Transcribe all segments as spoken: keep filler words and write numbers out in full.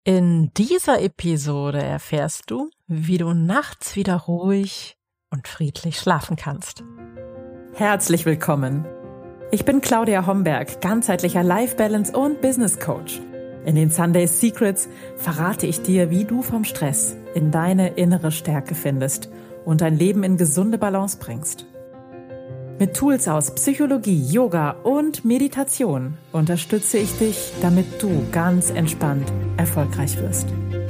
In dieser Episode erfährst du, wie du nachts wieder ruhig und friedlich schlafen kannst. Herzlich willkommen. Ich bin Claudia Homberg, ganzheitlicher Life Balance und Business Coach. In den Sunday Secrets verrate ich dir, wie du vom Stress in deine innere Stärke findest und dein Leben in gesunde Balance bringst. Mit Tools aus Psychologie, Yoga und Meditation unterstütze ich dich, damit du ganz entspannt erfolgreich wirst.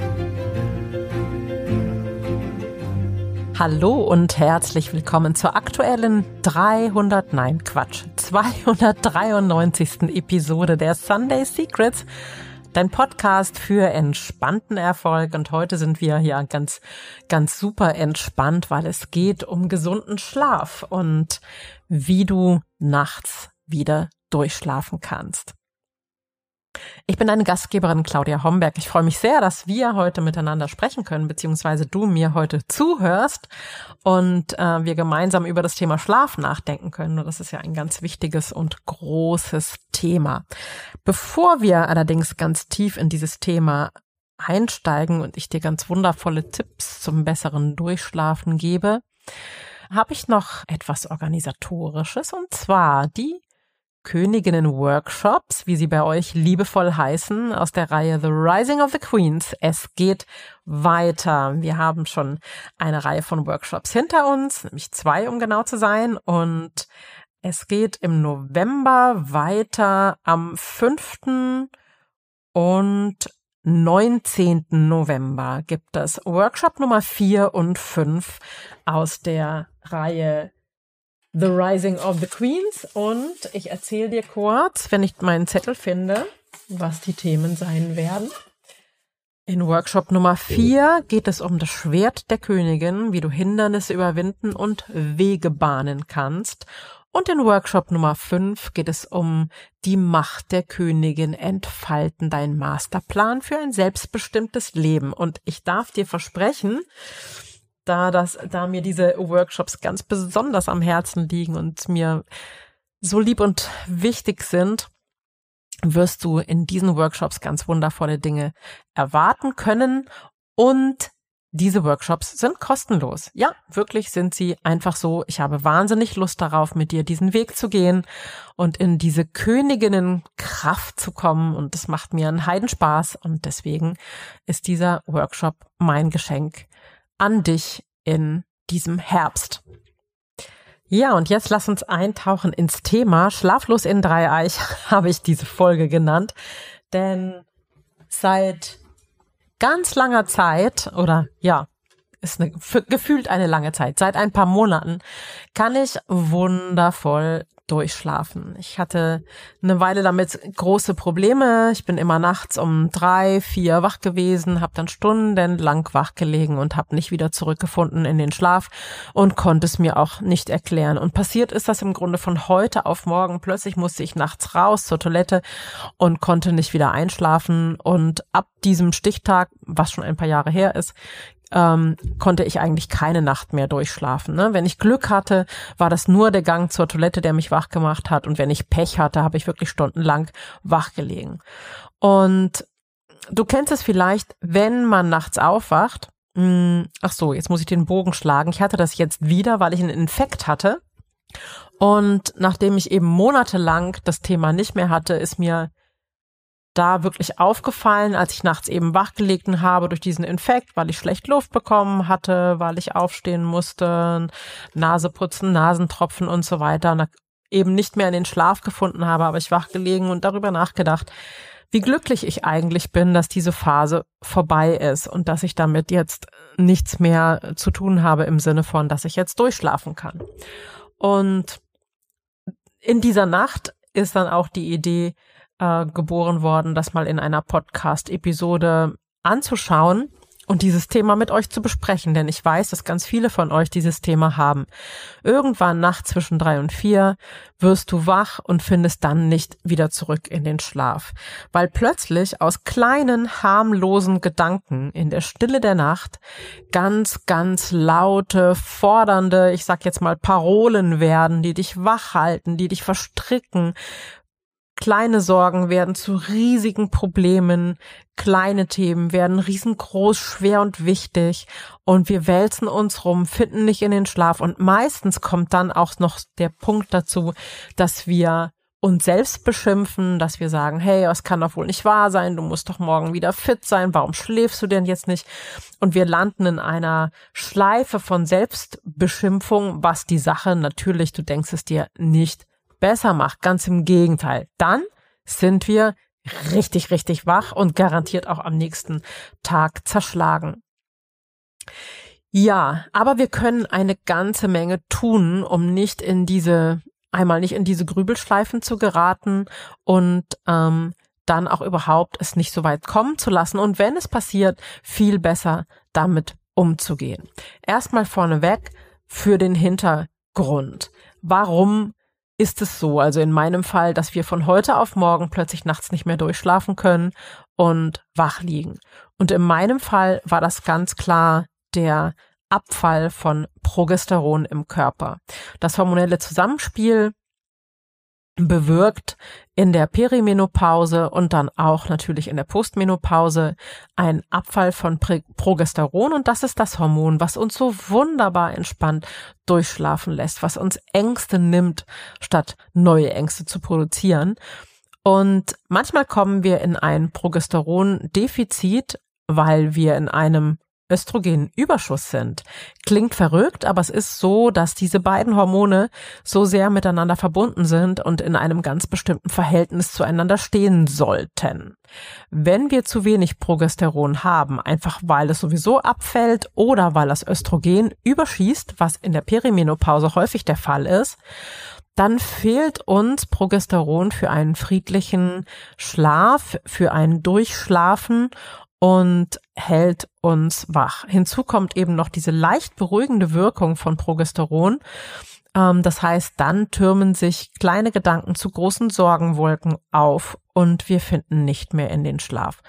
Hallo und herzlich willkommen zur aktuellen dreihundert, nein Quatsch, zweihundertdreiundneunzigsten Episode der Sunday Secrets, dein Podcast für entspannten Erfolg. Und heute sind wir hier ganz, ganz super entspannt, weil es geht um gesunden Schlaf und wie du nachts wieder durchschlafen kannst. Ich bin deine Gastgeberin Claudia Homberg. Ich freue mich sehr, dass wir heute miteinander sprechen können, beziehungsweise du mir heute zuhörst und äh, wir gemeinsam über das Thema Schlaf nachdenken können. Und das ist ja ein ganz wichtiges und großes Thema. Bevor wir allerdings ganz tief in dieses Thema einsteigen und ich dir ganz wundervolle Tipps zum besseren Durchschlafen gebe, habe ich noch etwas Organisatorisches, und zwar die Königinnen-Workshops, wie sie bei euch liebevoll heißen, aus der Reihe The Rising of the Queens. Es geht weiter. Wir haben schon eine Reihe von Workshops hinter uns, nämlich zwei, um genau zu sein. Und es geht im November weiter am fünften und neunzehnten November gibt es Workshop Nummer vier und fünf aus der Reihe The Rising of the Queens, und ich erzähle dir kurz, wenn ich meinen Zettel finde, was die Themen sein werden. In Workshop Nummer vier geht es um das Schwert der Königin, wie du Hindernisse überwinden und Wege bahnen kannst. Und in Workshop Nummer fünf geht es um die Macht der Königin, entfalten deinen Masterplan für ein selbstbestimmtes Leben. Und ich darf dir versprechen, Da, das, da mir diese Workshops ganz besonders am Herzen liegen und mir so lieb und wichtig sind, wirst du in diesen Workshops ganz wundervolle Dinge erwarten können. Und diese Workshops sind kostenlos. Ja, wirklich sind sie einfach so. Ich habe wahnsinnig Lust darauf, mit dir diesen Weg zu gehen und in diese Königinnenkraft zu kommen. Und das macht mir einen Heidenspaß. Und deswegen ist dieser Workshop mein Geschenk an dich in diesem Herbst. Ja, und jetzt lass uns eintauchen ins Thema. Schlaflos in Dreieich habe ich diese Folge genannt, denn seit ganz langer Zeit, oder ja, ist eine, gefühlt eine lange Zeit, seit ein paar Monaten kann ich wundervoll durchschlafen. Ich hatte eine Weile damit große Probleme. Ich bin immer nachts um drei, vier wach gewesen, habe dann stundenlang wach gelegen und habe nicht wieder zurückgefunden in den Schlaf und konnte es mir auch nicht erklären. Und passiert ist das im Grunde von heute auf morgen. Plötzlich musste ich nachts raus zur Toilette und konnte nicht wieder einschlafen. Und ab diesem Stichtag, was schon ein paar Jahre her ist, Ähm, konnte ich eigentlich keine Nacht mehr durchschlafen. Ne? Wenn ich Glück hatte, war das nur der Gang zur Toilette, der mich wach gemacht hat. Und wenn ich Pech hatte, habe ich wirklich stundenlang wach gelegen. Und du kennst es vielleicht, wenn man nachts aufwacht. Mh, ach so, jetzt muss ich den Bogen schlagen. Ich hatte das jetzt wieder, weil ich einen Infekt hatte. Und nachdem ich eben monatelang das Thema nicht mehr hatte, ist mir da wirklich aufgefallen, als ich nachts eben wachgelegen habe durch diesen Infekt, weil ich schlecht Luft bekommen hatte, weil ich aufstehen musste, Nase putzen, Nasentropfen und so weiter, und eben nicht mehr in den Schlaf gefunden habe, aber ich wachgelegen und darüber nachgedacht, wie glücklich ich eigentlich bin, dass diese Phase vorbei ist und dass ich damit jetzt nichts mehr zu tun habe im Sinne von, dass ich jetzt durchschlafen kann. Und in dieser Nacht ist dann auch die Idee Äh, geboren worden, das mal in einer Podcast-Episode anzuschauen und dieses Thema mit euch zu besprechen, denn ich weiß, dass ganz viele von euch dieses Thema haben. Irgendwann nachts zwischen drei und vier wirst du wach und findest dann nicht wieder zurück in den Schlaf, weil plötzlich aus kleinen, harmlosen Gedanken in der Stille der Nacht ganz, ganz laute, fordernde, ich sag jetzt mal Parolen werden, die dich wach halten, die dich verstricken, Kleine Sorgen werden zu riesigen Problemen, kleine Themen werden riesengroß, schwer und wichtig und wir wälzen uns rum, finden nicht in den Schlaf und meistens kommt dann auch noch der Punkt dazu, dass wir uns selbst beschimpfen, dass wir sagen, hey, das kann doch wohl nicht wahr sein, du musst doch morgen wieder fit sein, warum schläfst du denn jetzt nicht? Und wir landen in einer Schleife von Selbstbeschimpfung, was die Sache natürlich, du denkst es dir, nicht besser macht. Ganz im Gegenteil. Dann sind wir richtig, richtig wach und garantiert auch am nächsten Tag zerschlagen. Ja, aber wir können eine ganze Menge tun, um nicht in diese einmal nicht in diese Grübelschleifen zu geraten und ähm, dann auch überhaupt es nicht so weit kommen zu lassen und wenn es passiert, viel besser damit umzugehen. Erstmal vorneweg für den Hintergrund. Warum ist es so? Also in meinem Fall, dass wir von heute auf morgen plötzlich nachts nicht mehr durchschlafen können und wach liegen. Und in meinem Fall war das ganz klar der Abfall von Progesteron im Körper. Das hormonelle Zusammenspiel bewirkt in der Perimenopause und dann auch natürlich in der Postmenopause einen Abfall von Progesteron und das ist das Hormon, was uns so wunderbar entspannt durchschlafen lässt, was uns Ängste nimmt, statt neue Ängste zu produzieren. Und manchmal kommen wir in ein Progesterondefizit, weil wir in einem Östrogenüberschuss sind. Klingt verrückt, aber es ist so, dass diese beiden Hormone so sehr miteinander verbunden sind und in einem ganz bestimmten Verhältnis zueinander stehen sollten. Wenn wir zu wenig Progesteron haben, einfach weil es sowieso abfällt oder weil das Östrogen überschießt, was in der Perimenopause häufig der Fall ist, dann fehlt uns Progesteron für einen friedlichen Schlaf, für ein Durchschlafen und hält uns wach. Hinzu kommt eben noch diese leicht beruhigende Wirkung von Progesteron. Ähm, das heißt, dann türmen sich kleine Gedanken zu großen Sorgenwolken auf und wir finden nicht mehr in den Schlaf.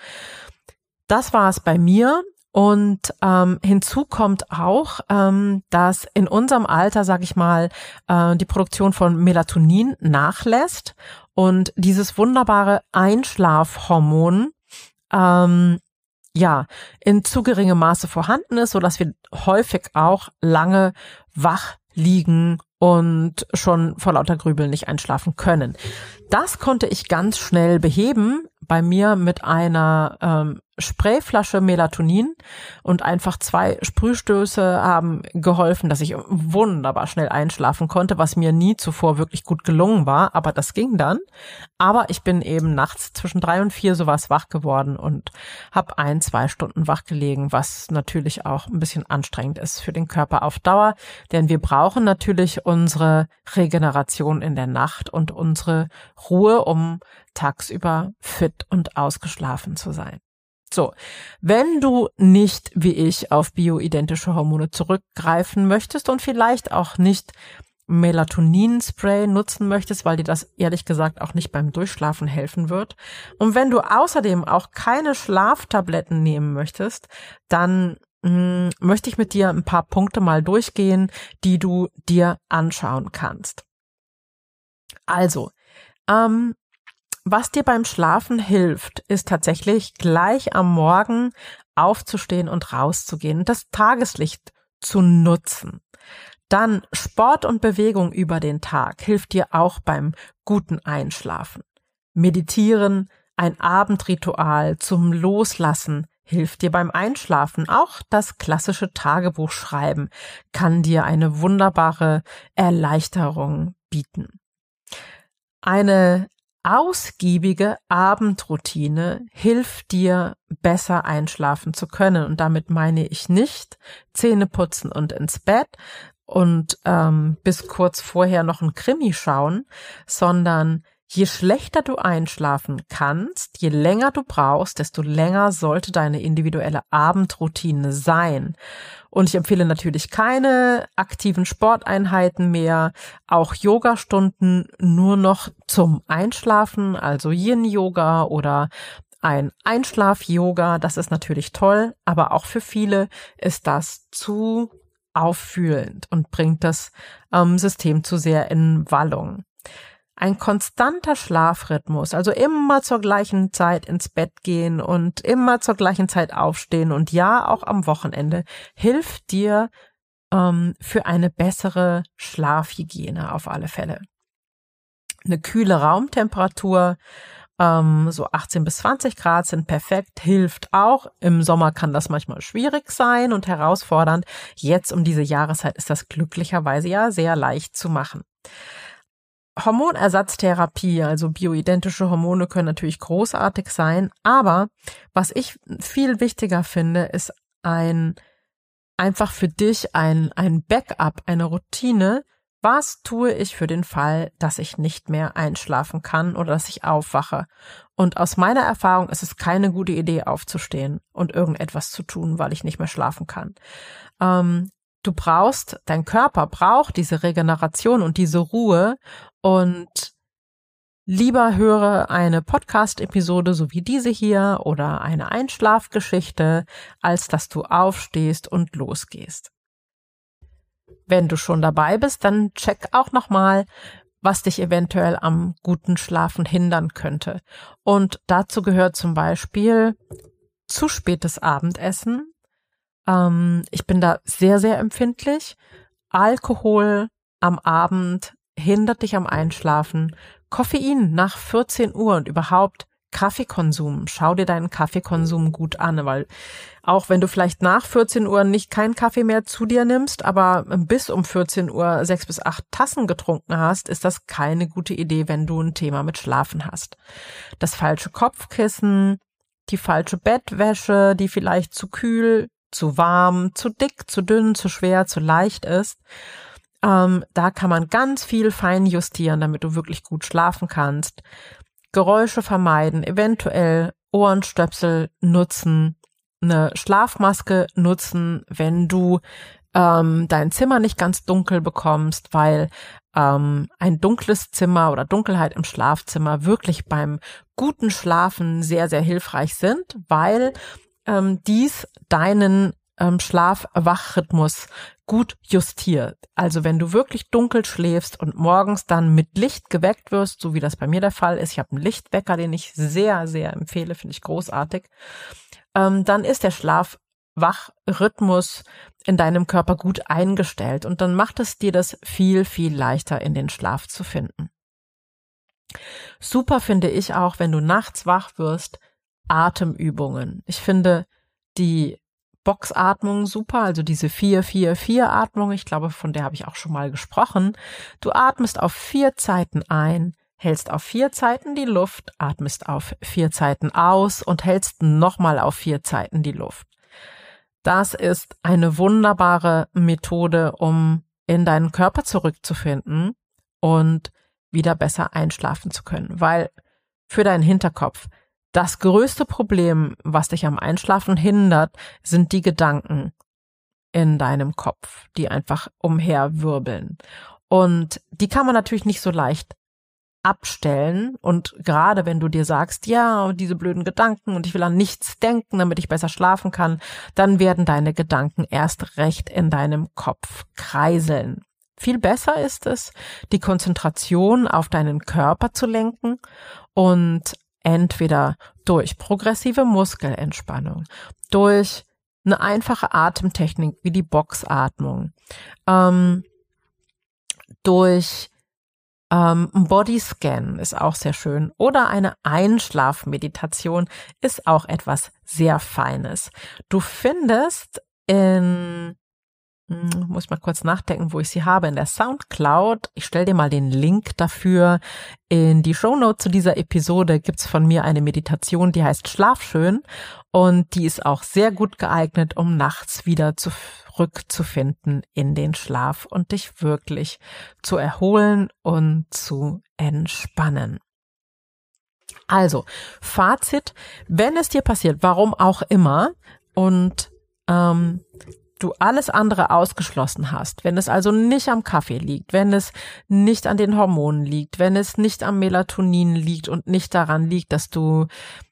Das war es bei mir. Und ähm, hinzu kommt auch, ähm, dass in unserem Alter, sag ich mal, äh, die Produktion von Melatonin nachlässt und dieses wunderbare Einschlafhormon ähm, ja, in zu geringem Maße vorhanden ist, so dass wir häufig auch lange wach liegen und schon vor lauter Grübeln nicht einschlafen können. Das konnte ich ganz schnell beheben, bei mir mit einer ähm, Sprayflasche Melatonin und einfach zwei Sprühstöße haben geholfen, dass ich wunderbar schnell einschlafen konnte, was mir nie zuvor wirklich gut gelungen war, aber das ging dann. Aber ich bin eben nachts zwischen drei und vier sowas wach geworden und habe ein, zwei Stunden wach gelegen, was natürlich auch ein bisschen anstrengend ist für den Körper auf Dauer, denn wir brauchen natürlich unsere Regeneration in der Nacht und unsere Ruhe, um tagsüber fit und ausgeschlafen zu sein. So, wenn du nicht wie ich auf bioidentische Hormone zurückgreifen möchtest und vielleicht auch nicht Melatonin-Spray nutzen möchtest, weil dir das ehrlich gesagt auch nicht beim Durchschlafen helfen wird. Und wenn du außerdem auch keine Schlaftabletten nehmen möchtest, dann mh, möchte ich mit dir ein paar Punkte mal durchgehen, die du dir anschauen kannst. Also, ähm, was dir beim Schlafen hilft, ist tatsächlich gleich am Morgen aufzustehen und rauszugehen, das Tageslicht zu nutzen. Dann Sport und Bewegung über den Tag hilft dir auch beim guten Einschlafen. Meditieren, ein Abendritual zum Loslassen hilft dir beim Einschlafen. Auch das klassische Tagebuchschreiben kann dir eine wunderbare Erleichterung bieten. Eine ausgiebige Abendroutine hilft dir, besser einschlafen zu können. Und damit meine ich nicht Zähne putzen und ins Bett und ähm, bis kurz vorher noch ein Krimi schauen, sondern je schlechter du einschlafen kannst, je länger du brauchst, desto länger sollte deine individuelle Abendroutine sein. Und ich empfehle natürlich keine aktiven Sporteinheiten mehr, auch Yogastunden nur noch zum Einschlafen, also Yin-Yoga oder ein Einschlaf-Yoga, das ist natürlich toll, aber auch für viele ist das zu auffühlend und bringt das ähm, System zu sehr in Wallung. ein konstanter Schlafrhythmus, also immer zur gleichen Zeit ins Bett gehen und immer zur gleichen Zeit aufstehen und ja, auch am Wochenende, hilft dir ähm, für eine bessere Schlafhygiene auf alle Fälle. Eine kühle Raumtemperatur, ähm, so achtzehn bis zwanzig Grad sind perfekt, hilft auch. Im Sommer kann das manchmal schwierig sein und herausfordernd. Jetzt um diese Jahreszeit ist das glücklicherweise ja sehr leicht zu machen. Hormonersatztherapie, also bioidentische Hormone können natürlich großartig sein, aber was ich viel wichtiger finde, ist ein einfach für dich ein, ein Backup, eine Routine. Was tue ich für den Fall, dass ich nicht mehr einschlafen kann oder dass ich aufwache? Und aus meiner Erfahrung ist es keine gute Idee, aufzustehen und irgendetwas zu tun, weil ich nicht mehr schlafen kann. Ähm, du brauchst, dein Körper braucht diese Regeneration und diese Ruhe und lieber höre eine Podcast-Episode, so wie diese hier, oder eine Einschlafgeschichte, als dass du aufstehst und losgehst. Wenn du schon dabei bist, dann check auch nochmal, was dich eventuell am guten Schlafen hindern könnte. Und dazu gehört zum Beispiel zu spätes Abendessen. Ähm, ich bin da sehr, sehr empfindlich. Alkohol am Abend hindert dich am Einschlafen. Koffein nach vierzehn Uhr und überhaupt Kaffeekonsum. Schau dir deinen Kaffeekonsum gut an, weil auch wenn du vielleicht nach vierzehn Uhr nicht keinen Kaffee mehr zu dir nimmst, aber bis um vierzehn Uhr sechs bis acht Tassen getrunken hast, ist das keine gute Idee, wenn du ein Thema mit Schlafen hast. Das falsche Kopfkissen, die falsche Bettwäsche, die vielleicht zu kühl, zu warm, zu dick, zu dünn, zu schwer, zu leicht ist. Ähm, da kann man ganz viel fein justieren, damit du wirklich gut schlafen kannst. Geräusche vermeiden, eventuell Ohrenstöpsel nutzen, eine Schlafmaske nutzen, wenn du ähm, dein Zimmer nicht ganz dunkel bekommst, weil ähm, ein dunkles Zimmer oder Dunkelheit im Schlafzimmer wirklich beim guten Schlafen sehr, sehr hilfreich sind, weil ähm, dies deinen ähm, Schlaf-Wach-Rhythmus gut justiert. Also wenn du wirklich dunkel schläfst und morgens dann mit Licht geweckt wirst, so wie das bei mir der Fall ist, ich habe einen Lichtwecker, den ich sehr, sehr empfehle, finde ich großartig, ähm, dann ist der Schlaf-Wach-Rhythmus in deinem Körper gut eingestellt und dann macht es dir das viel, viel leichter in den Schlaf zu finden. Super finde ich auch, wenn du nachts wach wirst, Atemübungen. Ich finde die Boxatmung super, also diese vier vier vier Atmung, ich glaube, von der habe ich auch schon mal gesprochen. Du atmest auf vier Zeiten ein, hältst auf vier Zeiten die Luft, atmest auf vier Zeiten aus und hältst nochmal auf vier Zeiten die Luft. Das ist eine wunderbare Methode, um in deinen Körper zurückzufinden und wieder besser einschlafen zu können, weil für deinen Hinterkopf das größte Problem, was dich am Einschlafen hindert, sind die Gedanken in deinem Kopf, die einfach umherwirbeln. Und die kann man natürlich nicht so leicht abstellen. Und gerade wenn du dir sagst, ja, diese blöden Gedanken und ich will an nichts denken, damit ich besser schlafen kann, dann werden deine Gedanken erst recht in deinem Kopf kreiseln. Viel besser ist es, die Konzentration auf deinen Körper zu lenken und entweder durch progressive Muskelentspannung, durch eine einfache Atemtechnik wie die Boxatmung, ähm, durch ähm, Bodyscan ist auch sehr schön oder eine Einschlafmeditation ist auch etwas sehr Feines. Du findest in muss mal kurz nachdenken, wo ich sie habe, in der Soundcloud. Ich stelle dir mal den Link dafür. In die Shownotes zu dieser Episode gibt's von mir eine Meditation, die heißt Schlaf schön und die ist auch sehr gut geeignet, um nachts wieder zurückzufinden in den Schlaf und dich wirklich zu erholen und zu entspannen. Also, Fazit, wenn es dir passiert, warum auch immer und ähm, du alles andere ausgeschlossen hast, wenn es also nicht am Kaffee liegt, wenn es nicht an den Hormonen liegt, wenn es nicht am Melatonin liegt und nicht daran liegt, dass du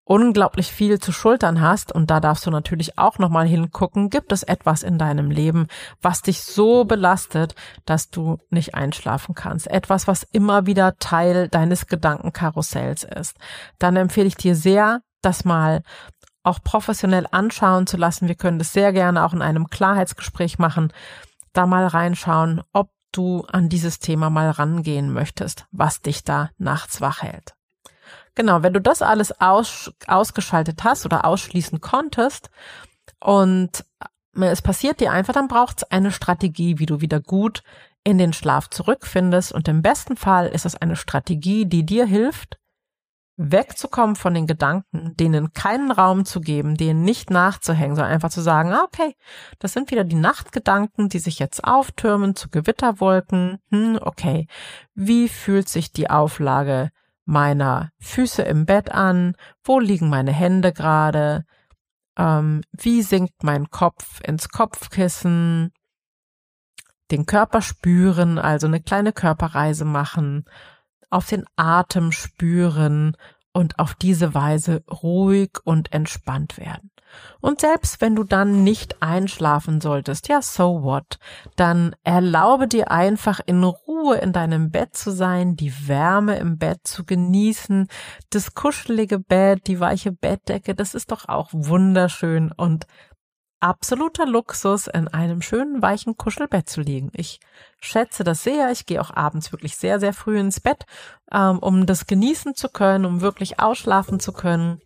unglaublich viel zu schultern hast, und da darfst du natürlich auch nochmal hingucken, gibt es etwas in deinem Leben, was dich so belastet, dass du nicht einschlafen kannst. Etwas, was immer wieder Teil deines Gedankenkarussells ist. Dann empfehle ich dir sehr, das mal auch professionell anschauen zu lassen. Wir können das sehr gerne auch in einem Klarheitsgespräch machen, da mal reinschauen, ob du an dieses Thema mal rangehen möchtest, was dich da nachts wach hält. Genau, wenn du das alles aus, ausgeschaltet hast oder ausschließen konntest und es passiert dir einfach, dann braucht es eine Strategie, wie du wieder gut in den Schlaf zurückfindest, und im besten Fall ist es eine Strategie, die dir hilft, wegzukommen von den Gedanken, denen keinen Raum zu geben, denen nicht nachzuhängen, sondern einfach zu sagen, ah, okay, das sind wieder die Nachtgedanken, die sich jetzt auftürmen zu Gewitterwolken. Hm, okay, wie fühlt sich die Auflage meiner Füße im Bett an? Wo liegen meine Hände gerade? Ähm, wie sinkt mein Kopf ins Kopfkissen? Den Körper spüren, also eine kleine Körperreise machen, auf den Atem spüren und auf diese Weise ruhig und entspannt werden. Und selbst wenn du dann nicht einschlafen solltest, ja, so what, dann erlaube dir einfach in Ruhe in deinem Bett zu sein, die Wärme im Bett zu genießen, das kuschelige Bett, die weiche Bettdecke, das ist doch auch wunderschön und absoluter Luxus, in einem schönen, weichen Kuschelbett zu liegen. Ich schätze das sehr. Ich gehe auch abends wirklich sehr, sehr früh ins Bett, ähm, um das genießen zu können, um wirklich ausschlafen zu können.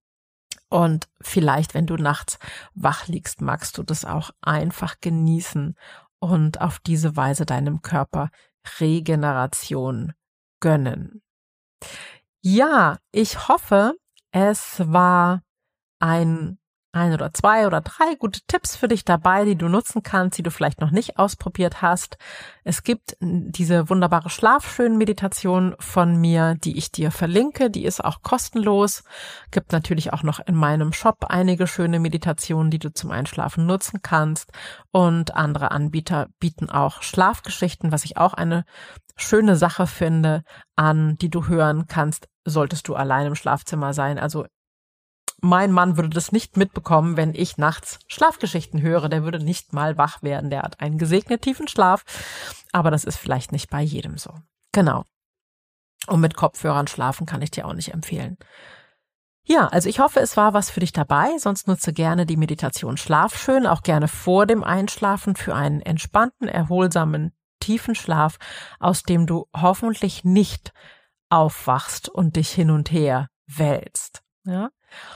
Und vielleicht, wenn du nachts wach liegst, magst du das auch einfach genießen und auf diese Weise deinem Körper Regeneration gönnen. Ja, ich hoffe, es war ein ein oder zwei oder drei gute Tipps für dich dabei, die du nutzen kannst, die du vielleicht noch nicht ausprobiert hast. Es gibt diese wunderbare Schlafschön-Meditation von mir, die ich dir verlinke. Die ist auch kostenlos. Gibt natürlich auch noch in meinem Shop einige schöne Meditationen, die du zum Einschlafen nutzen kannst. Und andere Anbieter bieten auch Schlafgeschichten, was ich auch eine schöne Sache finde, an, die du hören kannst, solltest du allein im Schlafzimmer sein. Also mein Mann würde das nicht mitbekommen, wenn ich nachts Schlafgeschichten höre. Der würde nicht mal wach werden. Der hat einen gesegneten tiefen Schlaf. Aber das ist vielleicht nicht bei jedem so. Genau. Und mit Kopfhörern schlafen kann ich dir auch nicht empfehlen. Ja, also ich hoffe, es war was für dich dabei. Sonst nutze gerne die Meditation Schlafschön, auch gerne vor dem Einschlafen für einen entspannten, erholsamen, tiefen Schlaf, aus dem du hoffentlich nicht aufwachst und dich hin und her wälzt. Ja.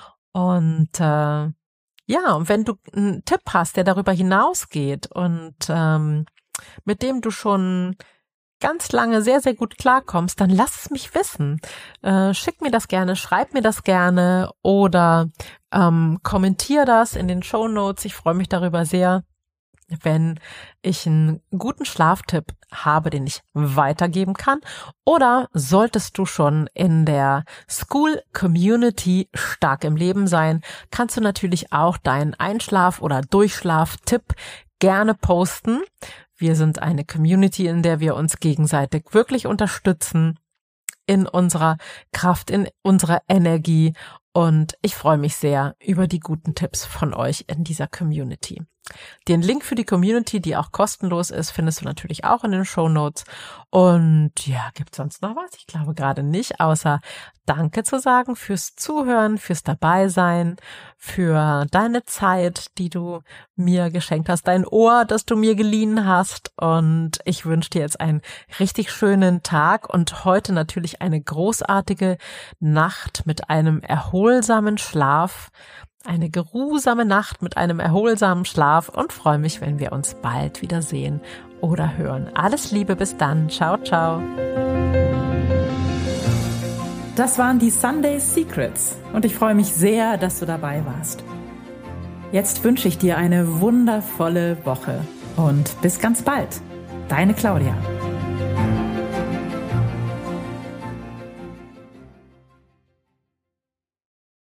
Und äh, ja, und wenn du einen Tipp hast, der darüber hinausgeht und ähm, mit dem du schon ganz lange sehr, sehr gut klarkommst, dann lass es mich wissen. Äh, schick mir das gerne, schreib mir das gerne oder ähm, kommentier das in den Shownotes. Ich freue mich darüber sehr, wenn ich einen guten Schlaftipp habe, den ich weitergeben kann. Oder solltest du schon in der School Community stark im Leben sein, kannst du natürlich auch deinen Einschlaf- oder Durchschlaf-Tipp gerne posten. Wir sind eine Community, in der wir uns gegenseitig wirklich unterstützen in unserer Kraft, in unserer Energie. Und ich freue mich sehr über die guten Tipps von euch in dieser Community. Den Link für die Community, die auch kostenlos ist, findest du natürlich auch in den Shownotes. Und ja, gibt's sonst noch was? Ich glaube gerade nicht, außer Danke zu sagen fürs Zuhören, fürs Dabeisein, für deine Zeit, die du mir geschenkt hast, dein Ohr, das du mir geliehen hast. Und ich wünsche dir jetzt einen richtig schönen Tag und heute natürlich eine großartige Nacht mit einem erholsamen Schlaf. Eine geruhsame Nacht mit einem erholsamen Schlaf und freue mich, wenn wir uns bald wiedersehen oder hören. Alles Liebe, bis dann. Ciao, ciao. Das waren die Sunday Secrets und ich freue mich sehr, dass du dabei warst. Jetzt wünsche ich dir eine wundervolle Woche und bis ganz bald. Deine Claudia.